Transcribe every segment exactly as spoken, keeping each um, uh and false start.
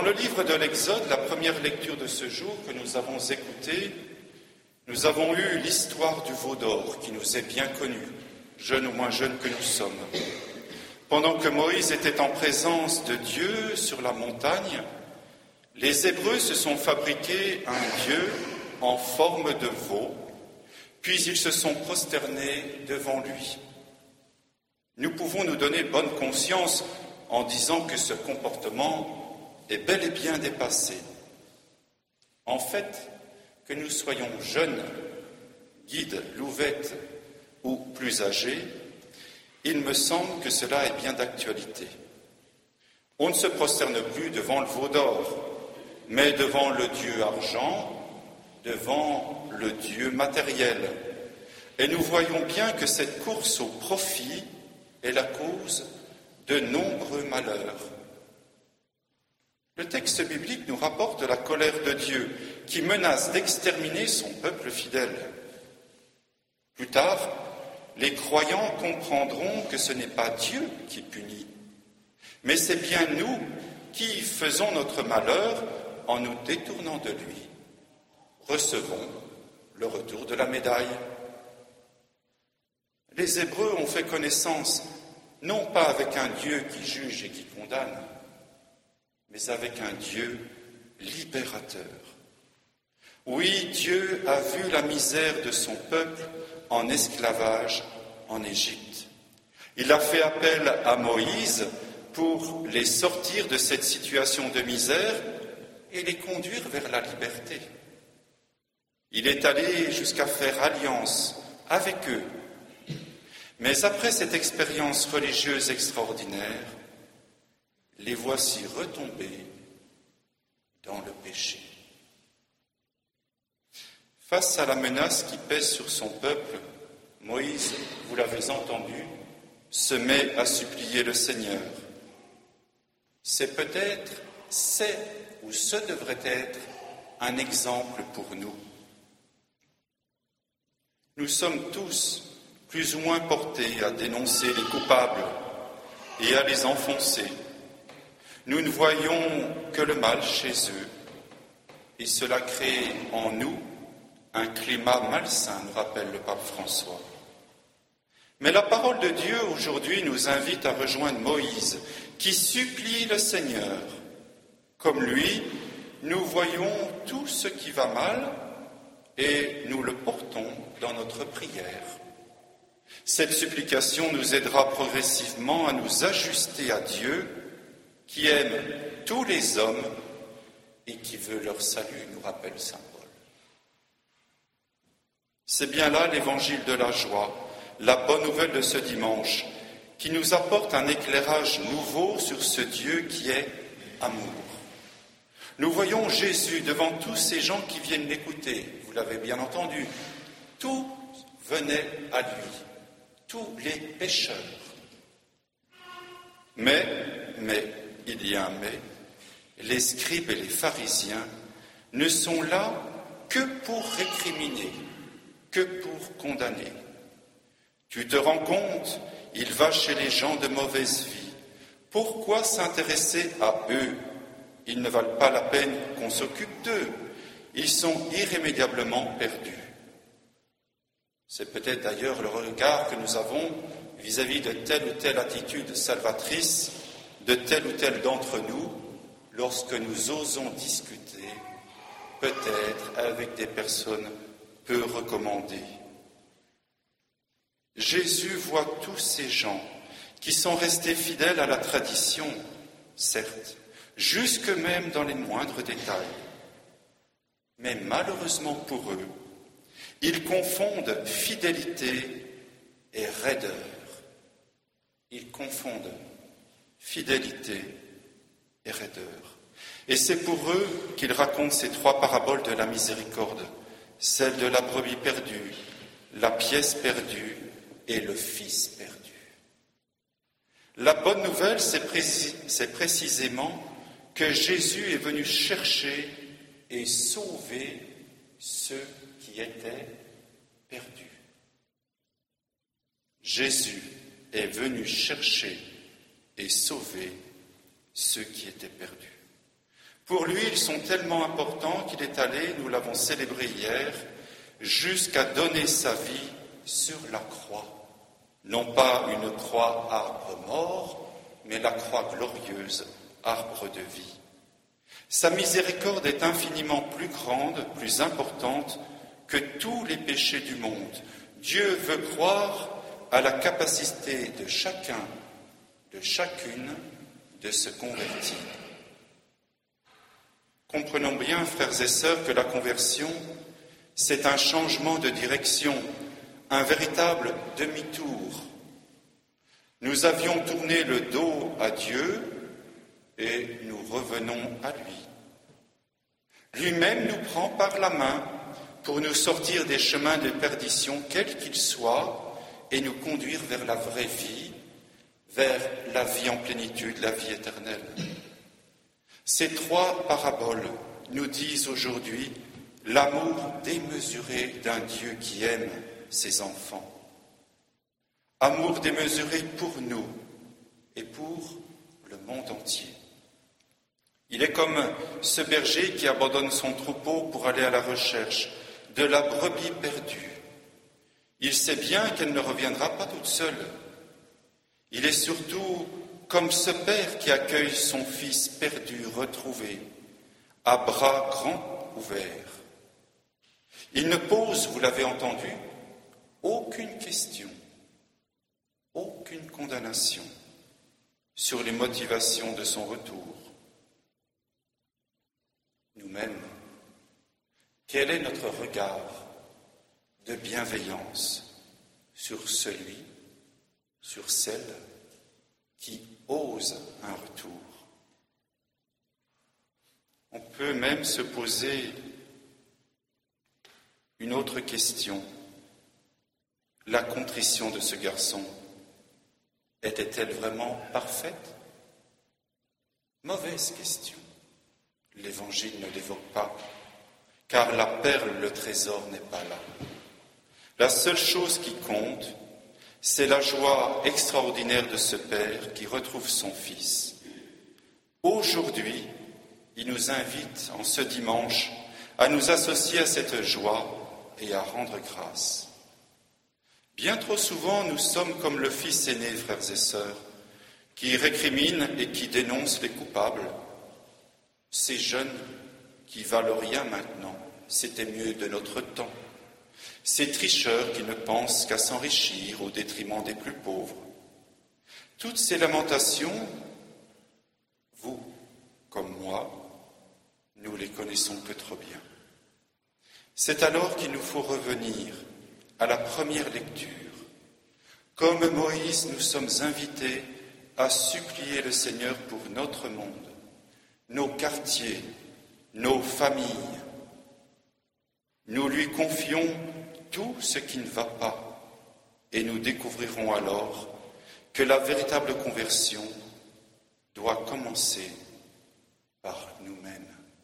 le livre de l'Exode, la première lecture de ce jour que nous avons écoutée, nous avons eu l'histoire du veau d'or qui nous est bien connue, jeunes ou moins jeunes que nous sommes. Pendant que Moïse était en présence de Dieu sur la montagne, les Hébreux se sont fabriqués un Dieu en forme de veau, puis ils se sont prosternés devant lui. Nous pouvons nous donner bonne conscience en disant que ce comportement est bel et bien dépassé. En fait, que nous soyons jeunes, guides, louvettes ou plus âgés, il me semble que cela est bien d'actualité. On ne se prosterne plus devant le veau d'or, mais devant le Dieu argent, devant le Dieu matériel. Et nous voyons bien que cette course au profit est la cause de nombreux malheurs. Le texte biblique nous rapporte la colère de Dieu qui menace d'exterminer son peuple fidèle. Plus tard, les croyants comprendront que ce n'est pas Dieu qui punit, mais c'est bien nous qui faisons notre malheur en nous détournant de lui. Recevons le retour de la médaille. Les Hébreux ont fait connaissance non pas avec un Dieu qui juge et qui condamne, mais avec un Dieu libérateur. Oui, Dieu a vu la misère de son peuple en esclavage en Égypte. Il a fait appel à Moïse pour les sortir de cette situation de misère et les conduire vers la liberté. Il est allé jusqu'à faire alliance avec eux. Mais après cette expérience religieuse extraordinaire, les voici retombés dans le péché. Face à la menace qui pèse sur son peuple, Moïse, vous l'avez entendu, se met à supplier le Seigneur. C'est peut-être, c'est ou ce devrait être un exemple pour nous. Nous sommes tous plus ou moins portés à dénoncer les coupables et à les enfoncer. Nous ne voyons que le mal chez eux, et cela crée en nous un climat malsain, nous rappelle le pape François. Mais la parole de Dieu aujourd'hui nous invite à rejoindre Moïse, qui supplie le Seigneur. Comme lui, nous voyons tout ce qui va mal et nous le portons dans notre prière. Cette supplication nous aidera progressivement à nous ajuster à Dieu, qui aime tous les hommes et qui veut leur salut, nous rappelle saint Paul. C'est bien là l'évangile de la joie, la bonne nouvelle de ce dimanche, qui nous apporte un éclairage nouveau sur ce Dieu qui est amour. Nous voyons Jésus devant tous ces gens qui viennent l'écouter, vous l'avez bien entendu, tout venait à lui, tous les pécheurs. Mais, mais, il y a un mais, les scribes et les pharisiens ne sont là que pour récriminer, que pour condamner. Tu te rends compte, il va chez les gens de mauvaise vie. Pourquoi s'intéresser à eux? Ils ne valent pas la peine qu'on s'occupe d'eux. Ils sont irrémédiablement perdus. C'est peut-être d'ailleurs le regard que nous avons vis-à-vis de telle ou telle attitude salvatrice de tel ou tel d'entre nous lorsque nous osons discuter, peut-être avec des personnes peu recommandées. Jésus voit tous ces gens qui sont restés fidèles à la tradition, certes, jusque même dans les moindres détails. Mais malheureusement pour eux, ils confondent fidélité et raideur. Ils confondent fidélité et raideur. Et c'est pour eux qu'il raconte ces trois paraboles de la miséricorde, celle de la brebis perdue, la pièce perdue et le fils perdu. La bonne nouvelle, c'est, précis, c'est précisément que Jésus est venu chercher et sauver ceux qui étaient perdus. Jésus est venu chercher et sauver ceux qui étaient perdus. Pour lui, ils sont tellement importants qu'il est allé, nous l'avons célébré hier, jusqu'à donner sa vie sur la croix. Non pas une croix arbre mort, mais la croix glorieuse, arbre de vie. Sa miséricorde est infiniment plus grande, plus importante que tous les péchés du monde. Dieu veut croire à la capacité de chacun, de chacune, de se convertir. Comprenons bien, frères et sœurs, que la conversion, c'est un changement de direction, un véritable demi-tour. Nous avions tourné le dos à Dieu et nous revenons à lui. Lui-même nous prend par la main pour nous sortir des chemins de perdition, quels qu'ils soient, et nous conduire vers la vraie vie, vers la vie en plénitude, la vie éternelle. Ces trois paraboles nous disent aujourd'hui l'amour démesuré d'un Dieu qui aime ses enfants. Amour démesuré pour nous et pour le monde entier. Il est comme ce berger qui abandonne son troupeau pour aller à la recherche de la brebis perdue. Il sait bien qu'elle ne reviendra pas toute seule. Il est surtout comme ce père qui accueille son fils perdu, retrouvé, à bras grands ouverts. Il ne pose, vous l'avez entendu, aucune question, aucune condamnation sur les motivations de son retour. Nous-mêmes, quel est notre regard de bienveillance sur celui, sur celle qui ose un retour? On peut même se poser une autre question. La contrition de ce garçon était-elle vraiment parfaite? Mauvaise question. L'Évangile ne l'évoque pas, car la perle, le trésor n'est pas là. La seule chose qui compte, c'est la joie extraordinaire de ce père qui retrouve son fils. Aujourd'hui, il nous invite, en ce dimanche, à nous associer à cette joie et à rendre grâce. Bien trop souvent, nous sommes comme le fils aîné, frères et sœurs, qui récrimine et qui dénonce les coupables. Ces jeunes qui valent rien maintenant, c'était mieux de notre temps. Ces tricheurs qui ne pensent qu'à s'enrichir au détriment des plus pauvres. Toutes ces lamentations, vous comme moi, nous les connaissons que trop bien. C'est alors qu'il nous faut revenir à la première lecture. Comme Moïse, nous sommes invités à supplier le Seigneur pour notre monde, nos quartiers, nos familles. Nous lui confions tout ce qui ne va pas et nous découvrirons alors que la véritable conversion doit commencer par nous-mêmes.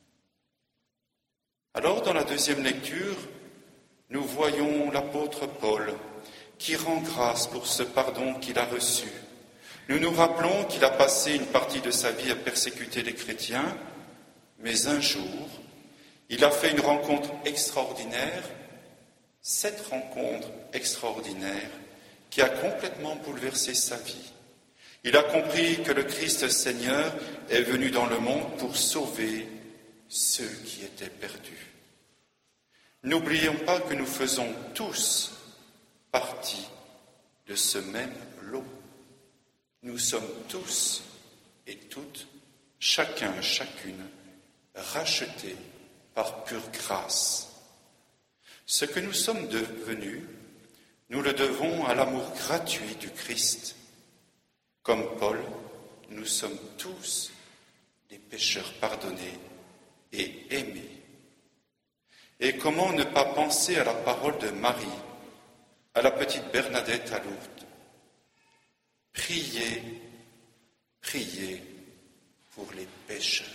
Alors, dans la deuxième lecture, nous voyons l'apôtre Paul qui rend grâce pour ce pardon qu'il a reçu. Nous nous rappelons qu'il a passé une partie de sa vie à persécuter les chrétiens, mais un jour, il a fait une rencontre extraordinaire, cette rencontre extraordinaire qui a complètement bouleversé sa vie. Il a compris que le Christ Seigneur est venu dans le monde pour sauver ceux qui étaient perdus. N'oublions pas que nous faisons tous partie de ce même lot. Nous sommes tous et toutes, chacun, chacune, rachetés par pure grâce. Ce que nous sommes devenus, nous le devons à l'amour gratuit du Christ. Comme Paul, nous sommes tous des pécheurs pardonnés et aimés. Et comment ne pas penser à la parole de Marie, à la petite Bernadette à Lourdes. Priez, priez pour les pécheurs.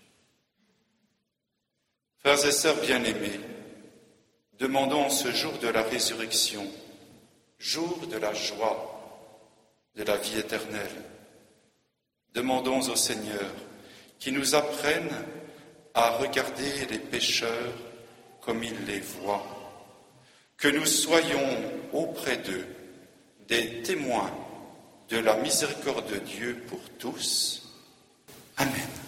Frères et sœurs bien-aimés, demandons en ce jour de la résurrection, jour de la joie, de la vie éternelle. Demandons au Seigneur qu'il nous apprenne à regarder les pécheurs comme il les voit, que nous soyons auprès d'eux des témoins de la miséricorde de Dieu pour tous. Amen.